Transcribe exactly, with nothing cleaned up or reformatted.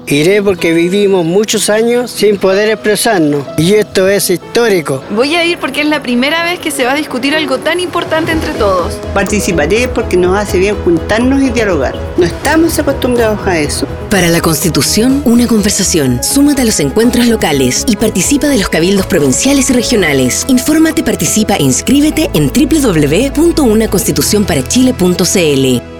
Iré porque vivimos muchos años sin poder expresarnos y esto es histórico. Voy a ir porque es la primera vez que se va a discutir algo tan importante entre todos. Participaré porque nos hace bien juntarnos y dialogar. No estamos acostumbrados a eso. Para la Constitución, una conversación. Súmate a los encuentros locales y participa de los cabildos provinciales y regionales. Infórmate, participa e inscríbete en doble u doble u doble u punto una constitución para chile punto c l.